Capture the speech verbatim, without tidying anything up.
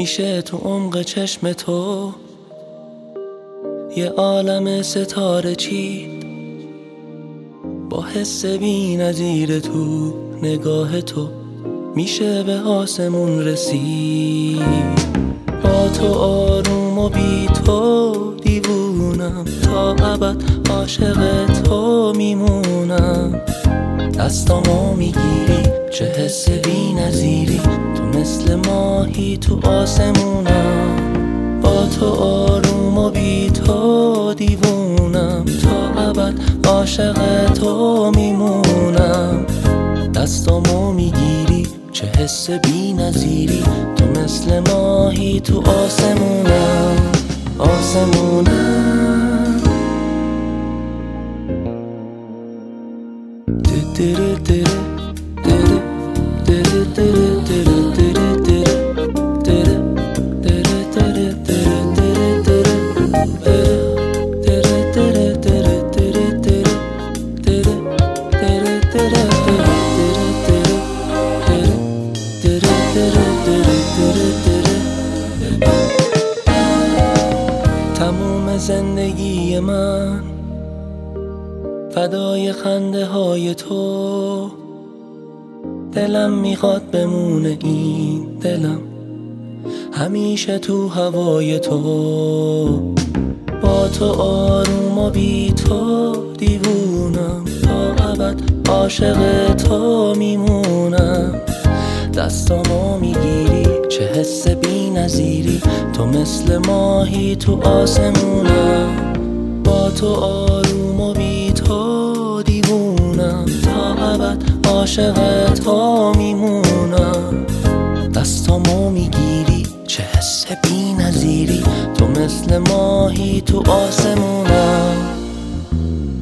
همیشه تو عمق چشم تو یه عالم ستاره چید، با حس بی نظیر تو نگاه تو میشه به آسمون رسید. با تو آروم و بی تو دیوونم، تا ابد عاشق تو میمونم. دستامو میگیری چه حس بی نظیری، تو مثل ماهی تو آسمونم. با تو آروم و بی تو دیوونم، تا ابد عاشق تو میمونم. دستامو میگیری چه حس بی نظیری، تو مثل ماهی تو آسمونم آسمونم. دره دره دره دره دره دره دره دره دره تموم زندگی من فدای خنده های تو، دلم میخواد بمونه این دلم همیشه تو هوای تو. با تو آروم و بی تو دیوونم، تا ابد عاشق تو میمونم. دستامو میگیری چه حس بی نظیری، تو مثل ماهی تو آسمونم. با تو آروم و بی تو دیوونم، تا ابد عاشق تو میمونم. دستامو میگیری چه حس بی نظیری، تو مثل ماهی تو آسمونم.